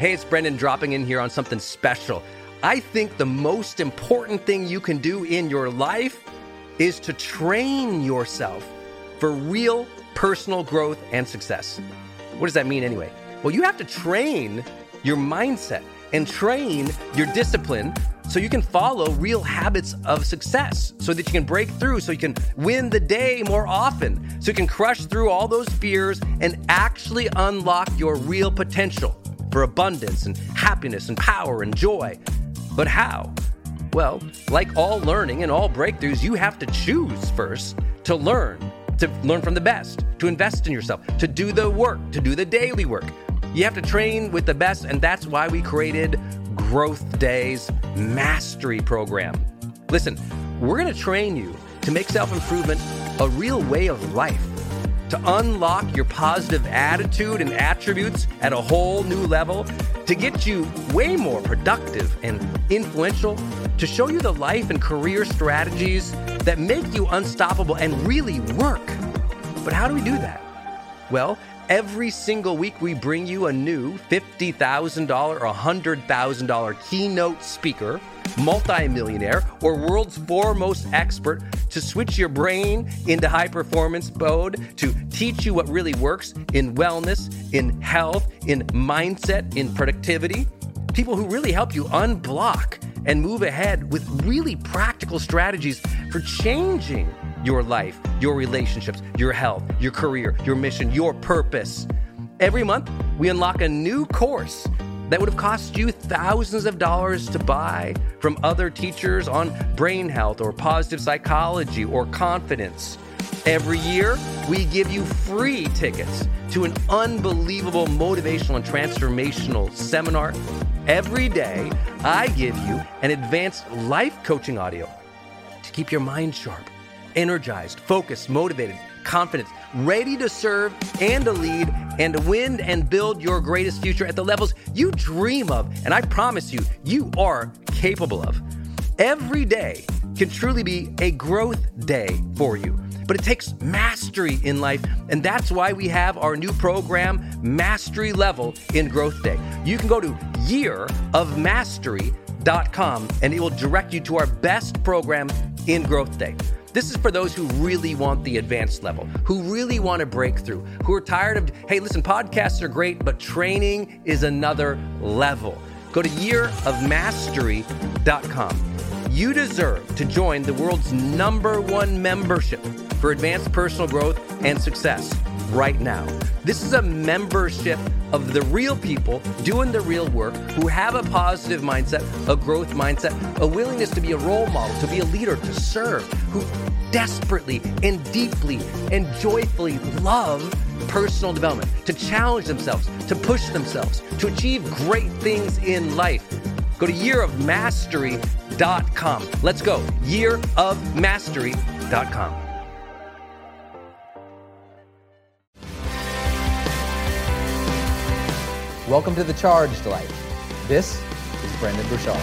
Hey, it's Brendan dropping in here on something special. I think the most important thing you can do in your life is to train yourself for real personal growth and success. What does that mean anyway? Well, you have to train your mindset and train your discipline so you can follow real habits of success, so that you can break through, so you can win the day more often, so you can crush through all those fears and actually unlock your real potential for abundance and happiness and power and joy. But how? Well, like all learning and all breakthroughs, you have to choose first to learn from the best, to invest in yourself, to do the work, to do the daily work. You have to train with the best, and that's why we created Growth Day's Mastery Program. Listen, we're going to train you to make self-improvement a real way of life, to unlock your positive attitude and attributes at a whole new level, to get you way more productive and influential, to show you the life and career strategies that make you unstoppable and really work. But how do we do that? Well, every single week we bring you a new $50,000 or $100,000 keynote speaker, multimillionaire, or world's foremost expert to switch your brain into high performance mode, to teach you what really works in wellness, in health, in mindset, in productivity. People who really help you unblock and move ahead with really practical strategies for changing your life, your relationships, your health, your career, your mission, your purpose. Every month, we unlock a new course that would have cost you thousands of dollars to buy from other teachers on brain health or positive psychology or confidence. Every year, we give you free tickets to an unbelievable motivational and transformational seminar. Every day, I give you an advanced life coaching audio to keep your mind sharp, energized, focused, motivated, confident, ready to serve and to lead and to win and build your greatest future at the levels you dream of. And I promise you, you are capable of. Every day can truly be a growth day for you. But it takes mastery in life, and that's why we have our new program, Mastery Level in Growth Day. You can go to yearofmastery.com, and it will direct you to our best program in Growth Day. This is for those who really want the advanced level, who really want to break through, who are tired of, hey, listen, podcasts are great, but training is another level. Go to yearofmastery.com. You deserve to join the world's #1 membership for advanced personal growth and success right now. This is a membership of the real people doing the real work, who have a positive mindset, a growth mindset, a willingness to be a role model, to be a leader, to serve, who desperately and deeply and joyfully love personal development, to challenge themselves, to push themselves, to achieve great things in life. Go to yearofmastery.com. Let's go. yearofmastery.com. Welcome to The Charged Life. This is Brendon Burchard.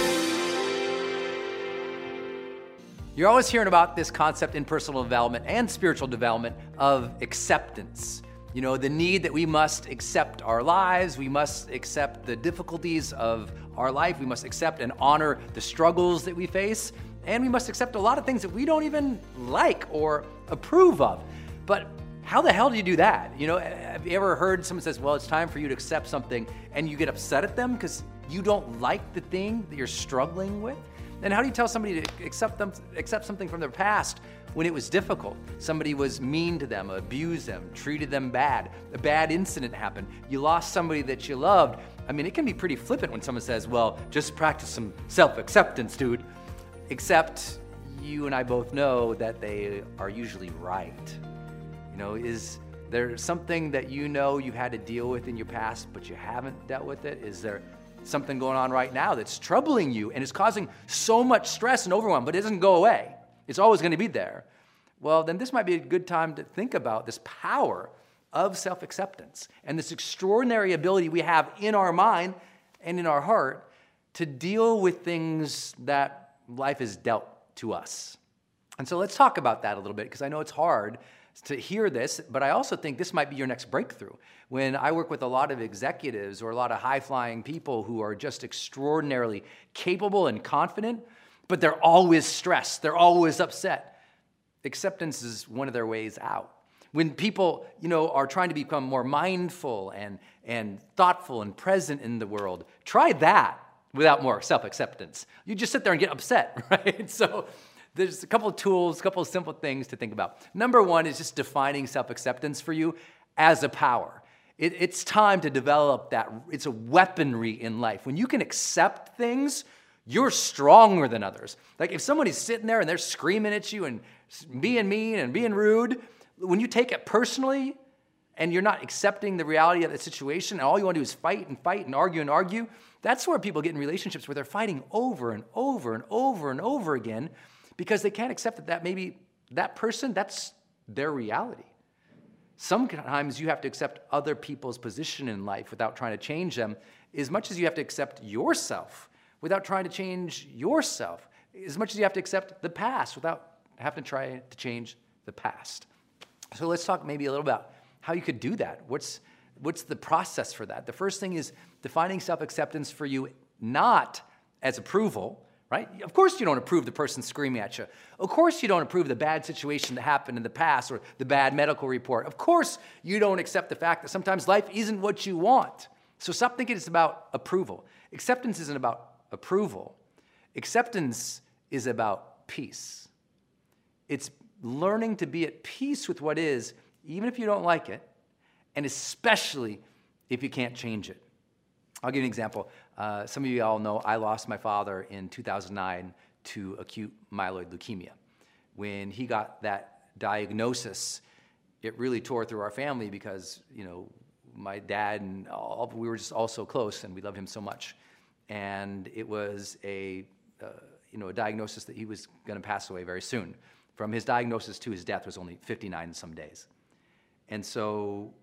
You're always hearing about this concept in personal development and spiritual development of acceptance. You know, the need that we must accept our lives, we must accept the difficulties of our life, we must accept and honor the struggles that we face, and we must accept a lot of things that we don't even like or approve of. But how the hell do you do that? You know, have you ever heard someone says, well, it's time for you to accept something, and you get upset at them because you don't like the thing that you're struggling with? And how do you tell somebody to accept something from their past when it was difficult? Somebody was mean to them, abused them, treated them bad, a bad incident happened, you lost somebody that you loved. I mean, it can be pretty flippant when someone says, well, just practice some self-acceptance, dude. Except you and I both know that they are usually right. You know, is there something that you know you had to deal with in your past, but you haven't dealt with it? Is there something going on right now that's troubling you and is causing so much stress and overwhelm, but it doesn't go away? It's always going to be there. Well, then this might be a good time to think about this power of self-acceptance and this extraordinary ability we have in our mind and in our heart to deal with things that life has dealt to us. And so let's talk about that a little bit, because I know it's hard to hear this, but I also think this might be your next breakthrough. When I work with a lot of executives or a lot of high-flying people who are just extraordinarily capable and confident, but they're always stressed, they're always upset. Acceptance is one of their ways out. When people, are trying to become more mindful and thoughtful and present in the world, try that without more self-acceptance. You just sit there and get upset, right? So there's a couple of tools, a couple of simple things to think about. Number one is just defining self-acceptance for you as a power. It's time to develop that. It's a weaponry in life. When you can accept things, you're stronger than others. Like if somebody's sitting there and they're screaming at you and being mean and being rude, when you take it personally and you're not accepting the reality of the situation and all you want to do is fight and argue, that's where people get in relationships where they're fighting over and over and over and over again because they can't accept that maybe that person, that's their reality. Sometimes you have to accept other people's position in life without trying to change them as much as you have to accept yourself without trying to change yourself, as much as you have to accept the past without having to try to change the past. So let's talk maybe a little about how you could do that. What's the process for that? The first thing is defining self-acceptance for you not as approval, right? Of course you don't approve the person screaming at you. Of course you don't approve the bad situation that happened in the past or the bad medical report. Of course you don't accept the fact that sometimes life isn't what you want. So stop thinking it's about approval. Acceptance isn't about approval. Acceptance is about peace. It's learning to be at peace with what is, even if you don't like it, and especially if you can't change it. I'll give you an example. Some of you all know I lost my father in 2009 to acute myeloid leukemia. When he got that diagnosis, it really tore through our family because, my dad and we were just all so close and we loved him so much. And it was a diagnosis that he was going to pass away very soon. From his diagnosis to his death was only 59 and some days. And so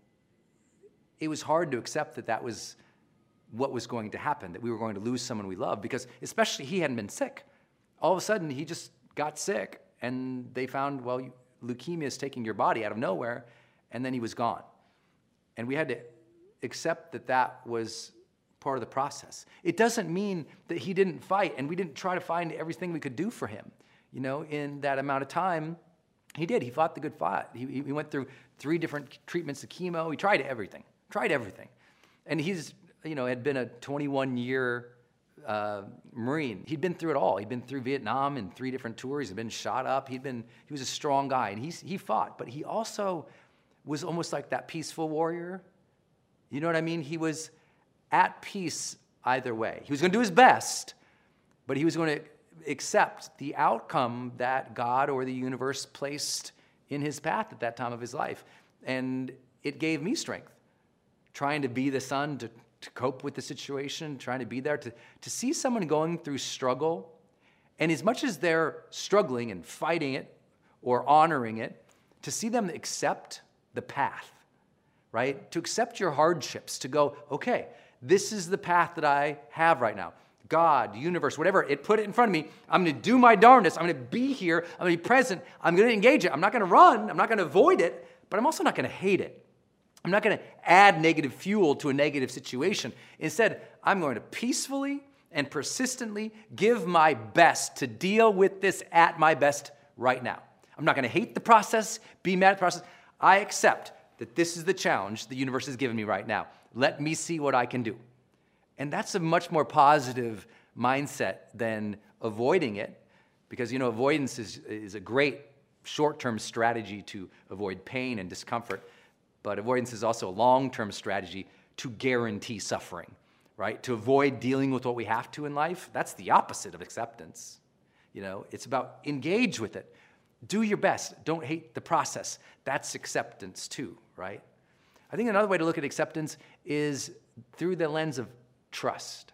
it was hard to accept that that was what was going to happen, that we were going to lose someone we loved, because especially he hadn't been sick. All of a sudden, he just got sick, and they found, well, leukemia is taking your body out of nowhere, and then he was gone. And we had to accept that that was part of the process. It doesn't mean that he didn't fight, and we didn't try to find everything we could do for him. In that amount of time, he did. He fought the good fight. He went through 3 different treatments of chemo. He tried everything. And he's, had been a 21-year Marine. He'd been through it all. He'd been through Vietnam in 3 different tours. He'd been shot up. He was a strong guy, and he fought. But he also was almost like that peaceful warrior. You know what I mean? He was at peace either way. He was going to do his best, but he was going to accept the outcome that God or the universe placed in his path at that time of his life. And it gave me strength, trying to be the son to cope with the situation, trying to be there to see someone going through struggle. And as much as they're struggling and fighting it or honoring it, to see them accept the path, right? To accept your hardships, to go, okay, this is the path that I have right now. God, universe, whatever, it put it in front of me. I'm going to do my darndest. I'm going to be here. I'm going to be present. I'm going to engage it. I'm not going to run. I'm not going to avoid it, but I'm also not going to hate it. I'm not going to add negative fuel to a negative situation. Instead, I'm going to peacefully and persistently give my best to deal with this at my best right now. I'm not going to hate the process, be mad at the process. I accept that this is the challenge the universe has given me right now. Let me see what I can do. And that's a much more positive mindset than avoiding it, because, avoidance is a great short-term strategy to avoid pain and discomfort, but avoidance is also a long-term strategy to guarantee suffering, right? To avoid dealing with what we have to in life. That's the opposite of acceptance. It's about engage with it. Do your best. Don't hate the process. That's acceptance too, right? I think another way to look at acceptance is through the lens of trust.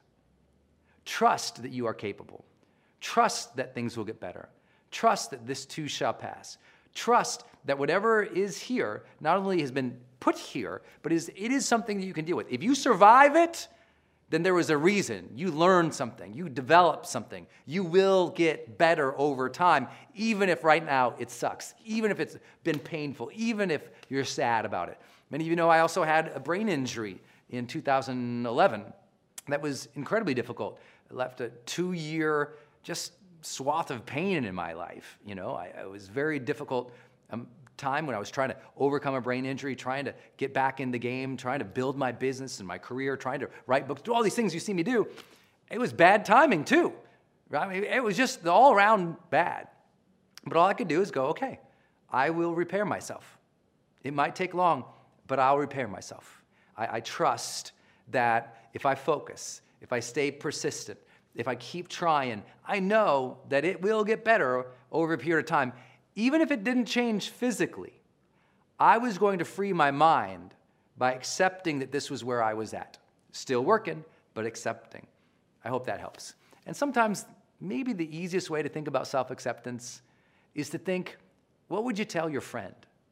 Trust that you are capable. Trust that things will get better. Trust that this too shall pass. Trust that whatever is here not only has been put here, but it is something that you can deal with. If you survive it, then there was a reason. You learned something. You developed something. You will get better over time, even if right now it sucks, even if it's been painful, even if you're sad about it. Many of you know I also had a brain injury in 2011 that was incredibly difficult. It left a 2-year just swath of pain in my life. It was very difficult time when I was trying to overcome a brain injury, trying to get back in the game, trying to build my business and my career, trying to write books, do all these things you see me do. It was bad timing too. Right? I mean, it was just all around bad. But all I could do is go, okay, I will repair myself. It might take long, but I'll repair myself. I trust that if I focus, if I stay persistent, if I keep trying, I know that it will get better over a period of time. Even if it didn't change physically, I was going to free my mind by accepting that this was where I was at. Still working, but accepting. I hope that helps. And sometimes maybe the easiest way to think about self-acceptance is to think, what would you tell your friend?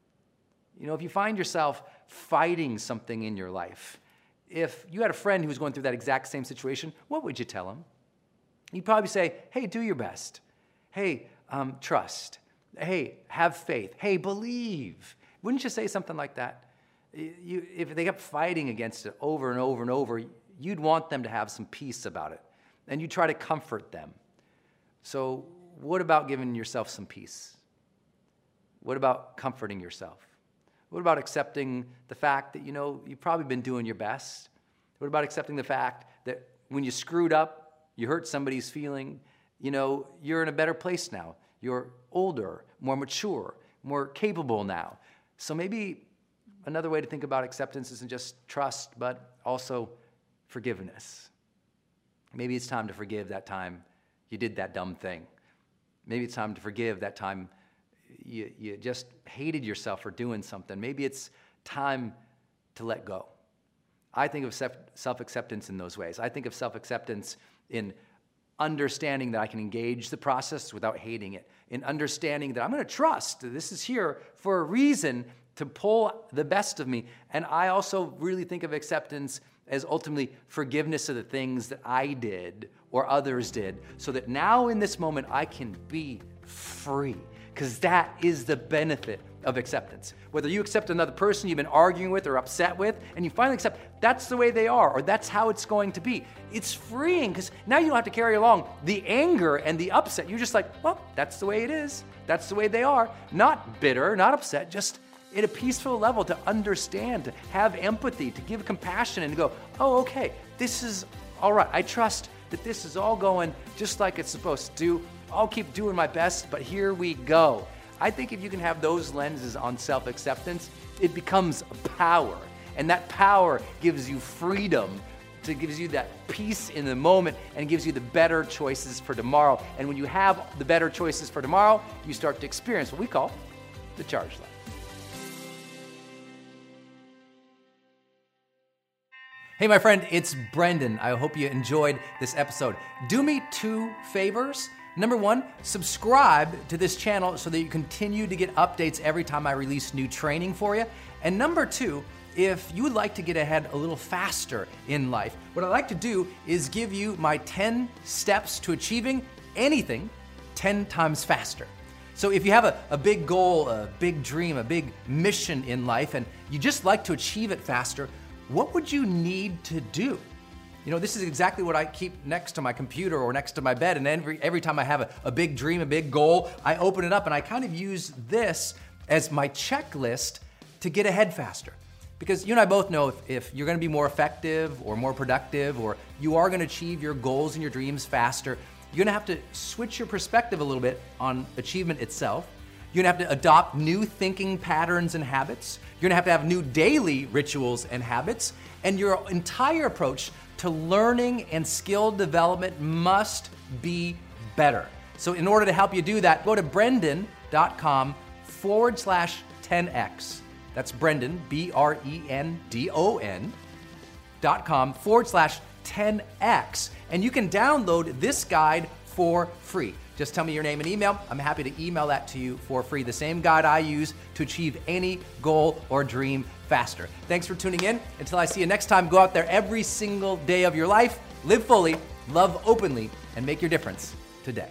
If you find yourself fighting something in your life, if you had a friend who was going through that exact same situation, what would you tell him? You'd probably say, hey, do your best. Hey, trust. Hey, have faith. Hey, believe. Wouldn't you say something like that? If they kept fighting against it over and over and over, you'd want them to have some peace about it. And you try to comfort them. So what about giving yourself some peace? What about comforting yourself? What about accepting the fact that, you've probably been doing your best? What about accepting the fact that when you screwed up, you hurt somebody's feeling, you're in a better place now. You're older, more mature, more capable now. So maybe another way to think about acceptance isn't just trust, but also forgiveness. Maybe it's time to forgive that time you did that dumb thing. Maybe it's time to forgive that time you just hated yourself for doing something. Maybe it's time to let go. I think of self-acceptance in those ways. I think of self-acceptance in understanding that I can engage the process without hating it, in understanding that I'm going to trust that this is here for a reason to pull the best of me. And I also really think of acceptance as ultimately forgiveness of the things that I did or others did, so that now in this moment I can be free, because that is the benefit of acceptance. Whether you accept another person you've been arguing with or upset with, and you finally accept that's the way they are, or that's how it's going to be, it's freeing, because now you don't have to carry along the anger and the upset. You're just like, well, that's the way it is. That's the way they are. Not bitter, not upset, just at a peaceful level to understand, to have empathy, to give compassion, and to go, oh, okay, this is all right. I trust that this is all going just like it's supposed to. I'll keep doing my best, but here we go. I think if you can have those lenses on self-acceptance, it becomes a power. And that power gives you freedom, gives you that peace in the moment, and gives you the better choices for tomorrow. And when you have the better choices for tomorrow, you start to experience what we call the charged life. Hey, my friend, it's Brendan. I hope you enjoyed this episode. Do me 2 favors. Number 1, subscribe to this channel so that you continue to get updates every time I release new training for you. And number 2, if you would like to get ahead a little faster in life, what I'd like to do is give you my 10 steps to achieving anything 10 times faster. So if you have a big goal, a big dream, a big mission in life, and you just like to achieve it faster, what would you need to do? This is exactly what I keep next to my computer or next to my bed, and every time I have a big dream, a big goal, I open it up and I kind of use this as my checklist to get ahead faster. Because you and I both know if you're gonna be more effective or more productive, or you are gonna achieve your goals and your dreams faster, you're gonna have to switch your perspective a little bit on achievement itself. You're gonna have to adopt new thinking patterns and habits. You're gonna have to have new daily rituals and habits, and your entire approach to learning and skill development must be better. So in order to help you do that, go to brendan.com/10x. That's Brendan, BRENDON.com/10x. And you can download this guide for free. Just tell me your name and email. I'm happy to email that to you for free. The same guide I use to achieve any goal or dream faster. Thanks for tuning in. Until I see you next time, go out there every single day of your life, live fully, love openly, and make your difference today.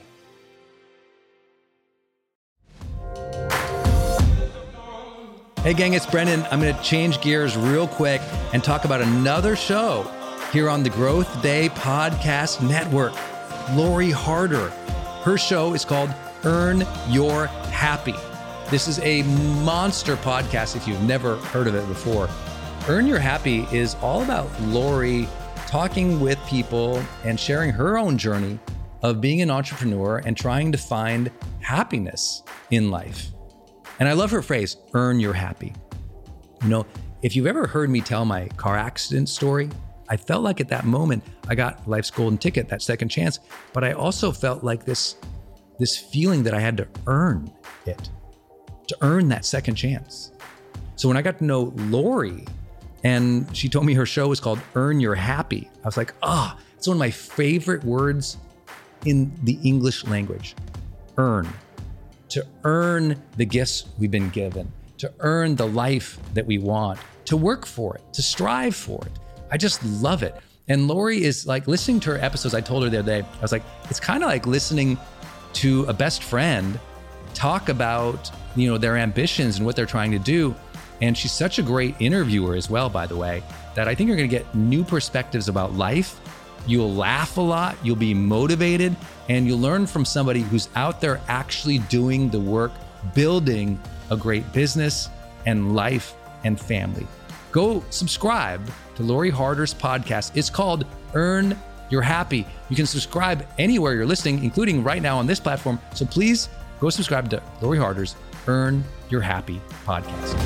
Hey gang, it's Brendan. I'm going to change gears real quick and talk about another show here on the Growth Day Podcast Network. Lori Harder. Her show is called Earn Your Happy. This is a monster podcast if you've never heard of it before. Earn Your Happy is all about Lori talking with people and sharing her own journey of being an entrepreneur and trying to find happiness in life. And I love her phrase, earn your happy. You know, if you've ever heard me tell my car accident story, I felt like at that moment, I got life's golden ticket, that second chance, but I also felt like this feeling that I had to earn it, to earn that second chance. So when I got to know Lori and she told me her show was called Earn Your Happy, I was like, it's one of my favorite words in the English language, earn. To earn the gifts we've been given, to earn the life that we want, to work for it, to strive for it. I just love it. And Lori is like, listening to her episodes, I told her the other day, I was like, it's kind of like listening to a best friend talk about, you know, their ambitions and what they're trying to do. And she's such a great interviewer as well, by the way, that I think you're going to get new perspectives about life. You'll laugh a lot, you'll be motivated, and you'll learn from somebody who's out there actually doing the work, building a great business and life and family. Go subscribe to Lori Harder's podcast. It's called Earn Your Happy. You can subscribe anywhere you're listening, including right now on this platform. So please go subscribe to Lori Harder's Earn Your Happy podcast.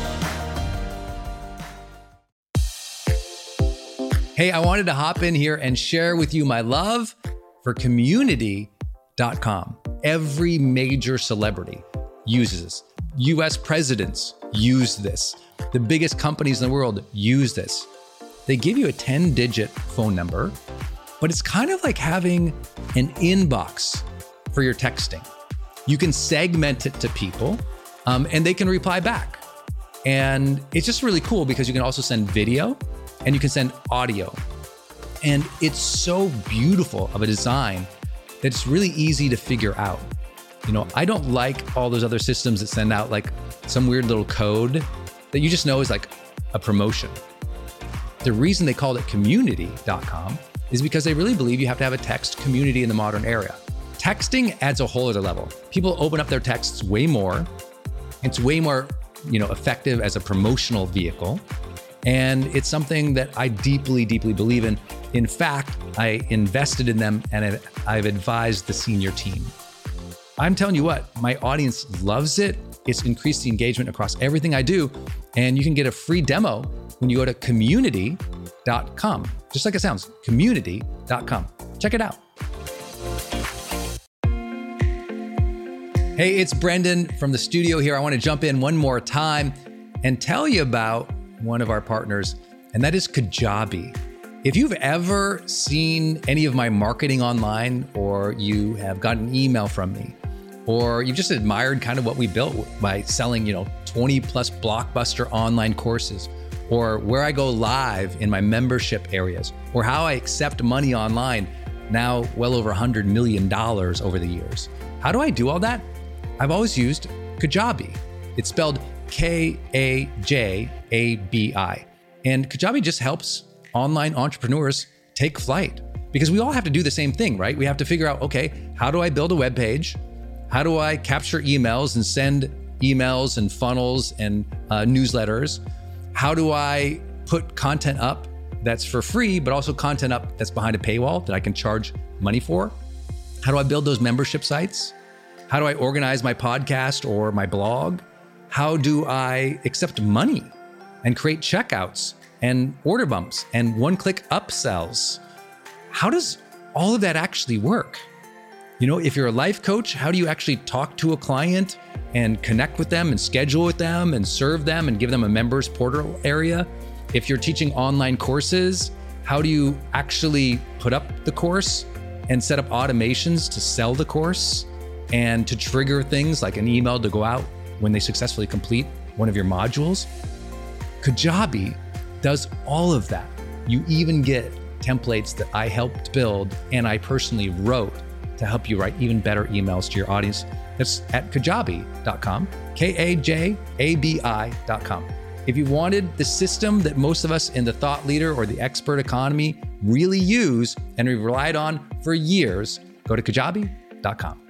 Hey, I wanted to hop in here and share with you my love for Community.com. Every major celebrity uses this. US presidents use this. The biggest companies in the world use this. They give you a 10-digit phone number, but it's kind of like having an inbox for your texting. You can segment it to people, and they can reply back. And it's just really cool because you can also send video and you can send audio. And it's so beautiful of a design that it's really easy to figure out. You know, I don't like all those other systems that send out like some weird little code that you just know is like a promotion. The reason they called it Community.com is because they really believe you have to have a text community in the modern era. Texting adds a whole other level. People open up their texts way more. It's way more, effective as a promotional vehicle. And it's something that I deeply, deeply believe in. In fact, I invested in them and I've advised the senior team. I'm telling you what, my audience loves it. It's increased the engagement across everything I do. And you can get a free demo when you go to community.com. Just like it sounds, community.com. Check it out. Hey, it's Brendan from the studio here. I want to jump in one more time and tell you about one of our partners, and that is Kajabi. If you've ever seen any of my marketing online, or you have gotten an email from me, or you've just admired kind of what we built by selling, 20 plus blockbuster online courses, or where I go live in my membership areas, or how I accept money online, now well over $100 million over the years. How do I do all that? I've always used Kajabi. It's spelled Kajabi. And Kajabi just helps online entrepreneurs take flight, because we all have to do the same thing, right? We have to figure out, okay, how do I build a web page? How do I capture emails and send emails and funnels and newsletters? How do I put content up that's for free, but also content up that's behind a paywall that I can charge money for? How do I build those membership sites? How do I organize my podcast or my blog? How do I accept money and create checkouts and order bumps and one-click upsells? How does all of that actually work? If you're a life coach, how do you actually talk to a client and connect with them and schedule with them and serve them and give them a members portal area? If you're teaching online courses, how do you actually put up the course and set up automations to sell the course and to trigger things like an email to go out when they successfully complete one of your modules, Kajabi does all of that. You even get templates that I helped build and I personally wrote to help you write even better emails to your audience. That's at kajabi.com, Kajabi.com. If you wanted the system that most of us in the thought leader or the expert economy really use and we've relied on for years, go to kajabi.com.